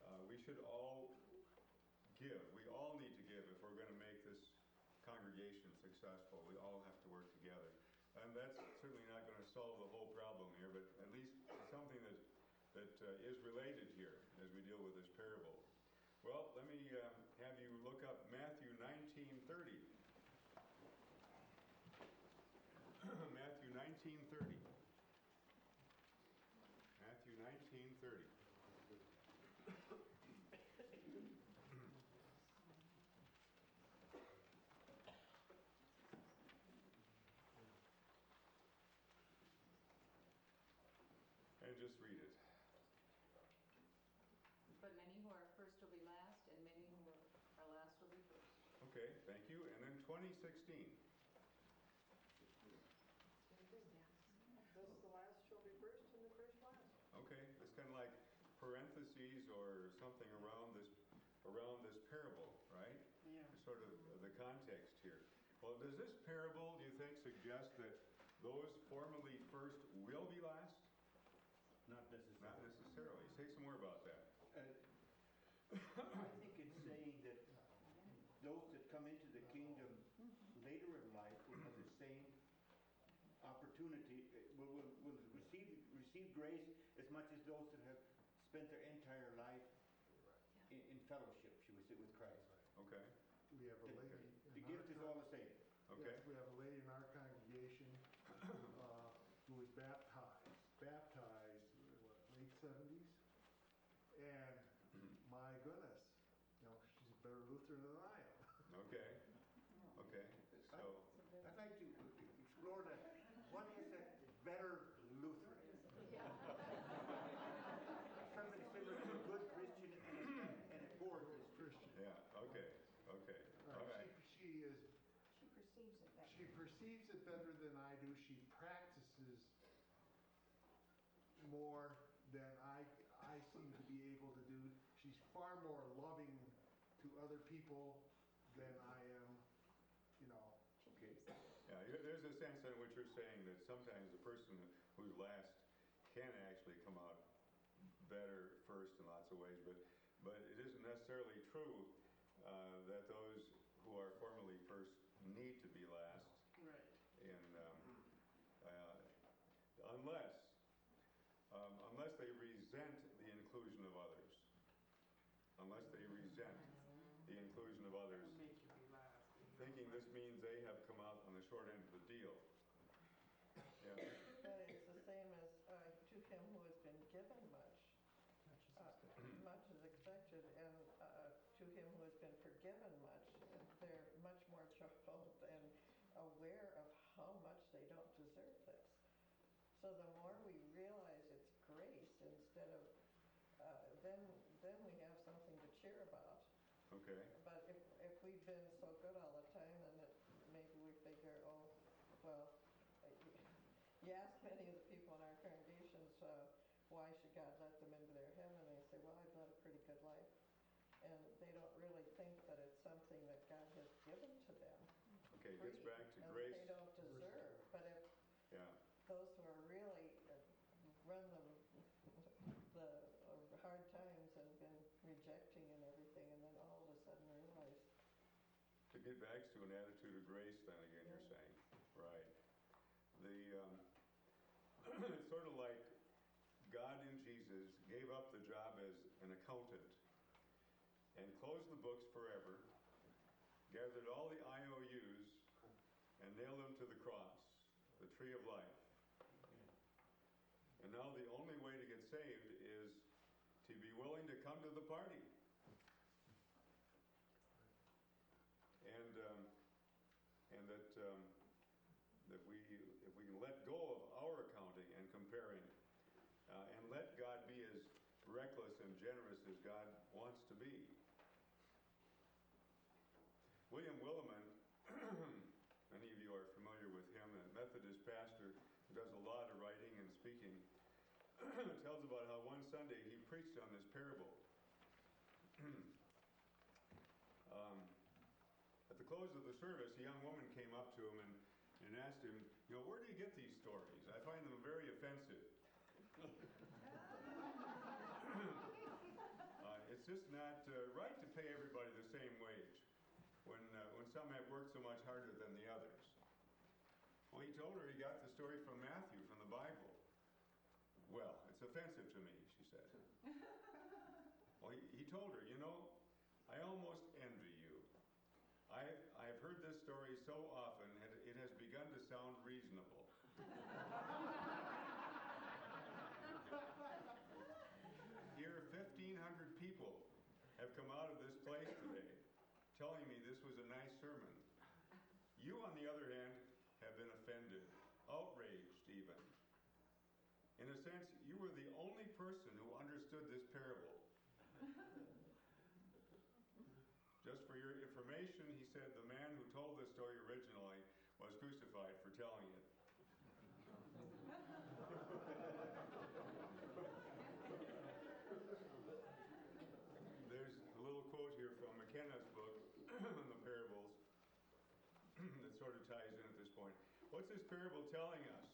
give. We all need to give if we're going to make this congregation successful. We all have to work together. And that's certainly not going to solve the whole problem here, but at least something that is related here as we deal with this parable. Well, let me have you look up Matthew 19:30. Matthew 19:30. Matthew 19:30. And just read it. But many who are first will be last, and many who are last will be first. Okay, thank you. And then 2016. Thus the last shall be first and the first last. Okay, it's kind of like parentheses or something around this parable, right? Yeah. Sort of the context here. Well, does this parable, do you think, suggest that those formerly first will be last? Not necessarily. Not necessarily. Say some more about that. I think it's saying that those that come into the kingdom later in life will have the same opportunity, will receive grace as much as those that have spent their entire life in fellowship, shall we say, with Christ. Okay. We have a lady. The gift is all the same. Okay. Yes, we have a lady in our congregation who was baptized, what, late 70s? And my goodness, she's a better Lutheran than I am. Okay. Okay. So, I'd like to explore that. What is a better Lutheran? Somebody similar to a good Christian and a poor Christian. yeah. Okay. Okay. All right. She She perceives it that She perceives it better than I do. She practices more than I seem to be able to do. She's far more loving to other people than I am, Okay. Yeah, there's a sense in which you're saying that sometimes the person who's last can actually come out better first in lots of ways, but it isn't necessarily true that those who are formerly first need to be last. Right. And unless they resent the inclusion of others. Unless they resent the inclusion of others. Make you be last. Thinking this means they have come out on the short end of the deal. Yeah. But it's the same as to him who has been given much. Much is expected, and to him who has been forgiven much, they're much more troubled and aware of how much they don't deserve this. So the more we realize it's grace instead of, then we have something to cheer about. Okay. But if we've been so good all the time, then maybe we figure, oh, well, you ask many of the people in our congregations, why should God let them into their heaven? They say, well, I've led a pretty good life. And they don't really think that it's something that God has given to them. Okay, it gets back to and grace. they don't deserve. But if those who are really run the hard times and been rejecting and everything, and then all of a sudden realize. To get back to an attitude of grace, then again, you're saying, right? It's sort of like God in Jesus gave up the job as an accountant and closed the books forever, gathered all the IOUs, and nailed them to the cross, the tree of life. And now the only way to get saved is to be willing to come to the party. And that if we can let go of our accounting and comparing, and let God be as reckless and generous as God wants to be. William Willimon, many of you are familiar with him, a Methodist pastor who does a lot of writing and tells about how one Sunday he preached on this parable. At the close of the service, a young woman came up to him and asked him, where do you get these stories? I find them very offensive. It's just not right to pay everybody the same wage when some have worked so much harder than the others. Well, he told her he got the story from Matthew, from the Bible. Well, it's offensive to me, she said. Well, he told her, I almost envy you. I've heard this story so often, it has begun to sound reasonable. Here, 1,500 people have come out of this place today telling me this was a nice sermon. You, on the other hand, have been offended, outraged even. In a sense, you were the only person who understood this parable. Just for your information, he said the man who told this story originally was crucified for telling it. There's a little quote here from McKenna's book on the parables that sort of ties in at this point. What's this parable telling us?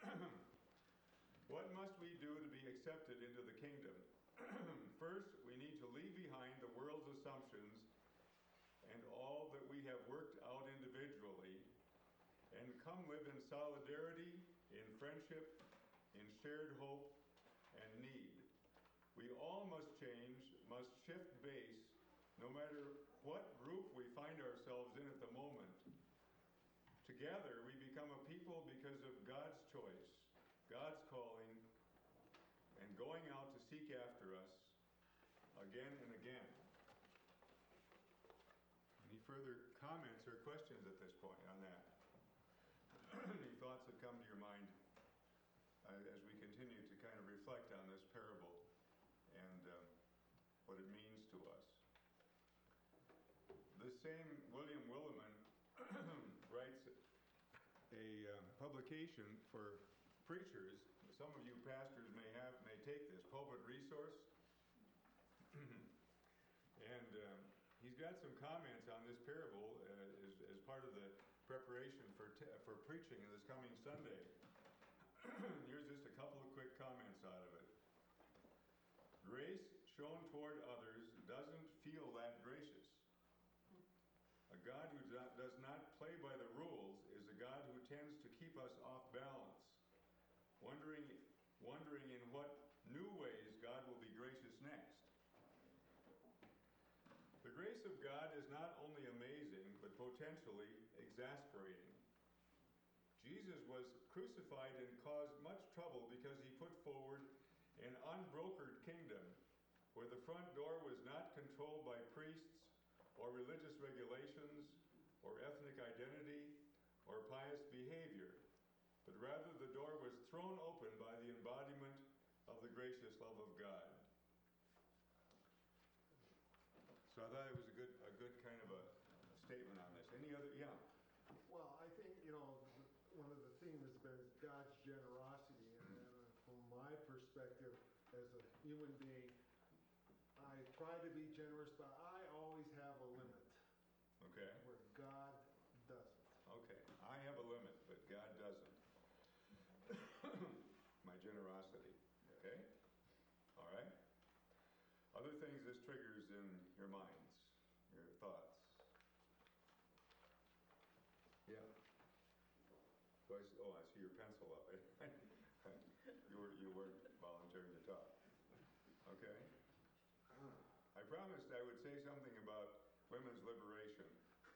What must we do to be accepted into the kingdom? First, we need to leave behind the world's assumptions and all that we have worked out individually and come live in solidarity, in friendship, in shared hope and need. We all must change, must shift base, no matter what group we find ourselves in at the moment. Together, we become a people because of God's choice, God's calling, and going out to seek after us again and again. Any further comments or questions at this point on that? Any thoughts that come to your mind as we continue to kind of reflect on this parable and what it means to us? This same William Willimon writes a publication for preachers. Some of you pastors may take this, Pulpit Resource. And he's got some comments on this parable as part of the preparation for preaching this coming Sunday. Here's just a couple of quick comments out of it. Grace shown toward others doesn't feel that gracious. A God who does not play by the rules is a God who tends to keep us off balance, wondering in what new ways God will be gracious next. The grace of God is not only amazing, but potentially exasperating. Jesus was crucified and caused much trouble because he put forward an unbrokered kingdom where the front door was not controlled by priests or religious regulations or ethnic identity or pious behavior, but rather the door was thrown open by the embodiment of the gracious love of God. So I thought it was a good kind of a statement on this. Any other? Yeah. Well, I think, one of the themes has been God's generosity. And from my perspective as a human being, I try to be generous, but I always have a limit. Okay. Where God doesn't. Okay. I have a limit, but God doesn't. My generosity. Okay? All right? Other things this triggers in your minds, your thoughts. Yeah. I see your pencil up. You weren't volunteering to talk. Okay. I promised I would say something about women's liberation.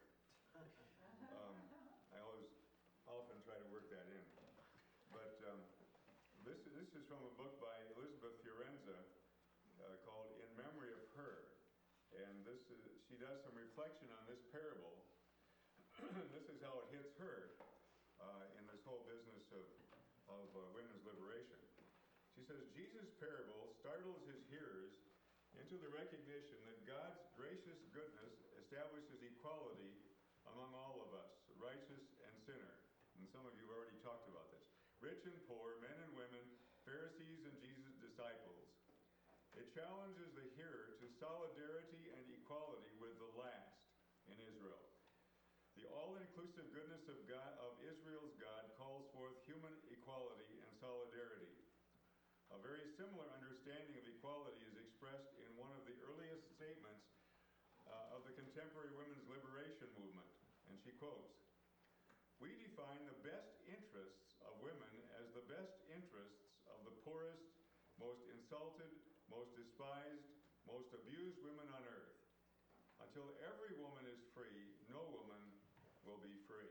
I often try to work that in. But this is from a book by Elizabeth Fiorenza called In Memory of Her. And she does some reflection on this parable. This is how it hits her in this whole business of women's liberation. She says, Jesus' parable startles his hearers into the recognition that God's gracious goodness establishes equality among all of us, righteous and sinner. And some of you have already talked about this. Rich and poor, men and women, Pharisees and Jesus' disciples. It challenges the hearer to solidarity and equality with the last in Israel. The all-inclusive goodness of God, of Israel's God, calls forth human equality and solidarity. A very similar understanding of equality is expressed in one of the earliest statements of the contemporary women's liberation movement, and she quotes, "We define the best interests of women as the best interests of the poorest, most insulted, most despised, most abused women on earth. Until every woman is free, no woman will be free."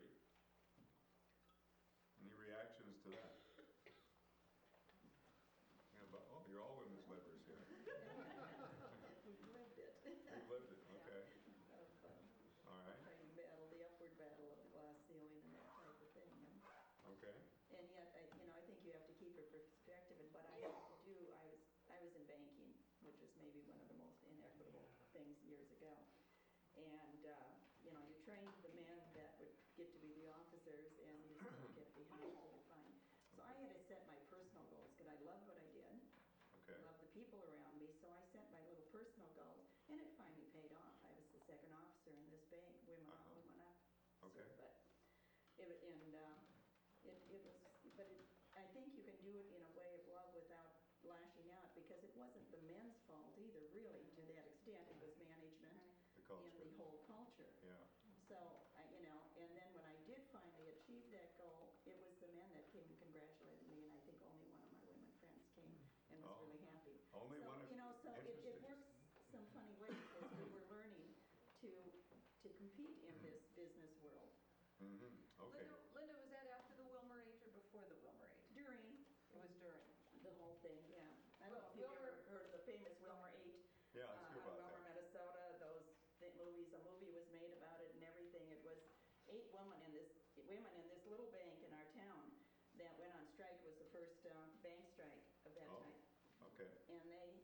Any reactions to that? Oh, you're all women's libbers here. We've lived it. You've lived it, okay. All right. Trying to battle the upward battle of the glass ceiling and that type of thing. Okay. And yet, I think you have to keep a perspective. And what I had to do, I was in banking, which was maybe one of the most inequitable things years ago. And you trained the men that would get to be the officers, and you still get behind to define. So I had to set my personal goals because I loved what I did. Okay. Loved the people around me, so I set my little personal goals, and it finally paid off. I was the second officer in this bank, women on, women up. Okay. But I think you can do it in a way of love without lashing out, because it wasn't the men's fault either, really, to that extent. It was management The culture. and the whole culture. Yeah. So, and then when I did finally achieve that goal, it was the men that came and congratulated me, and I think only one of my women friends came and was really happy. Only So, one of so it interesting. works some funny ways as we were learning to compete in this business world. Mm-hmm. Okay. Linda, was that after the Wilmer age or before the Wilmer age? During. It was during. The whole thing, yeah. I don't know if you've ever heard of the famous Wilmer 8. Yeah, let's hear about Wilmer, that. Minnesota. Those movies. A movie was made about it and everything. It was 8 women in this little bank in our town that went on strike. Was the first bank strike of that time. Okay. And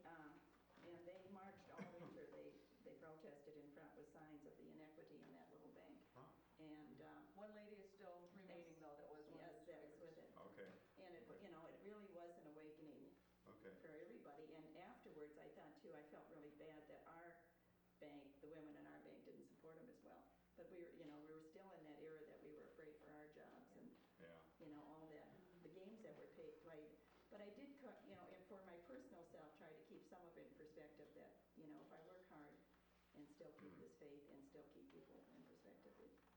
they marched all winter. They protested in front with signs of the inequity in that little bank. Huh. And one lady is still remaining, though, that was one of the yes, that was with it. Okay. And it really was an awakening Okay. for everybody. And afterwards, I thought too, I felt really bad that our bank, the women in our bank, didn't support them as well. But we were still in that era that we were afraid for our jobs and all that, the games that were played. But I did, and for my personal self, try to keep some of it in perspective. That if I work hard and still keep this faith and still keep people in perspective.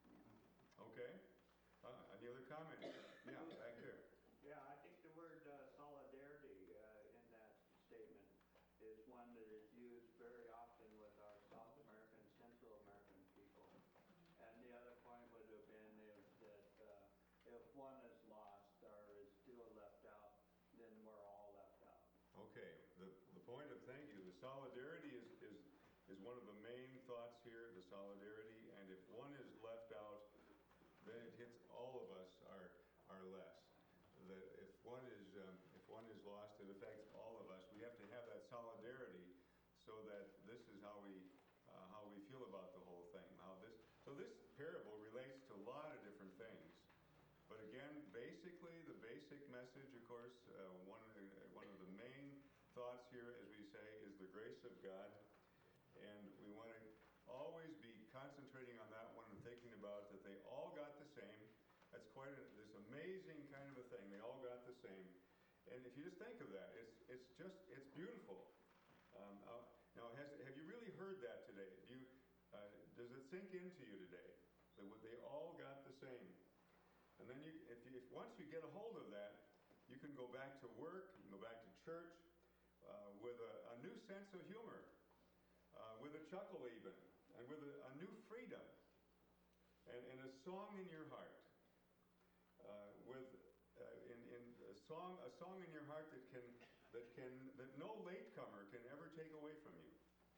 Okay. Any other comments? Yeah, back there. Yeah, I think the word solidarity in that statement is one that is used very often with our South American, Central American people. And the other point would have been that if one is lost or is still left out, then we're all left out. Okay. The point of thank you. The solidarity is one of the main thoughts here. The solidarity, and if one is left out, then it hits all of us are less. That if one is lost, it affects all of us. We have to have that solidarity, so that this is how we feel about the whole thing. So this parable relates to a lot of different things. But again, basically, the basic message, of course, one of the main thoughts here, as we say, is the grace of God, and we want to always be concentrating on that one and thinking about that they all got the same. That's quite this amazing kind of a thing. They all got the same. And if you just think of that, it's beautiful. Now, have you really heard that today? Does it sink into you today that they all got the same? And then once you get a hold of that, you can go back to work, you can go back to church with a new sense of humor, with a chuckle even, and with a new freedom, and a song in your heart. A song in your heart that no latecomer can ever take away from you,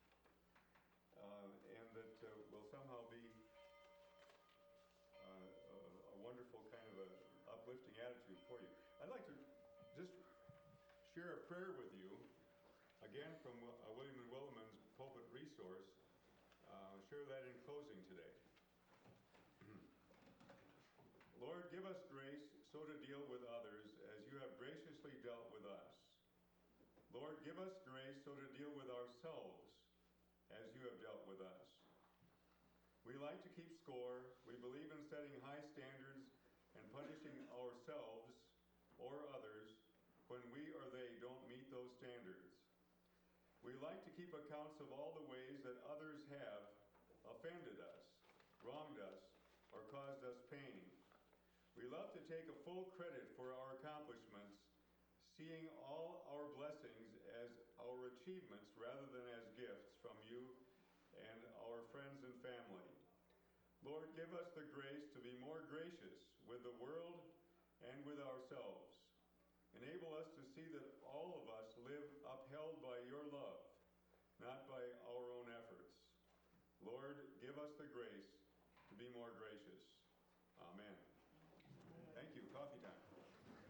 and that will somehow be a wonderful kind of a uplifting attitude for you. I'd like to just share a prayer with you, again from William and Williman's pulpit resource. Share that in closing today. Lord, give us grace so to deal with others as you have graciously dealt with us. Lord, give us grace so to deal with ourselves as you have dealt with us. We like to keep score. We believe in setting high standards and punishing ourselves or others when we or they don't meet those standards. We like to keep accounts of all the ways that others have offended us, wronged us, or caused us pain. We love to take a full credit for our accomplishments, seeing all our blessings as our achievements rather than as gifts from you and our friends and family. Lord, give us the grace to be more gracious with the world and with ourselves. Enable us to see that all of us live upheld by your love, not by our own efforts. Lord, give us the grace to be more gracious.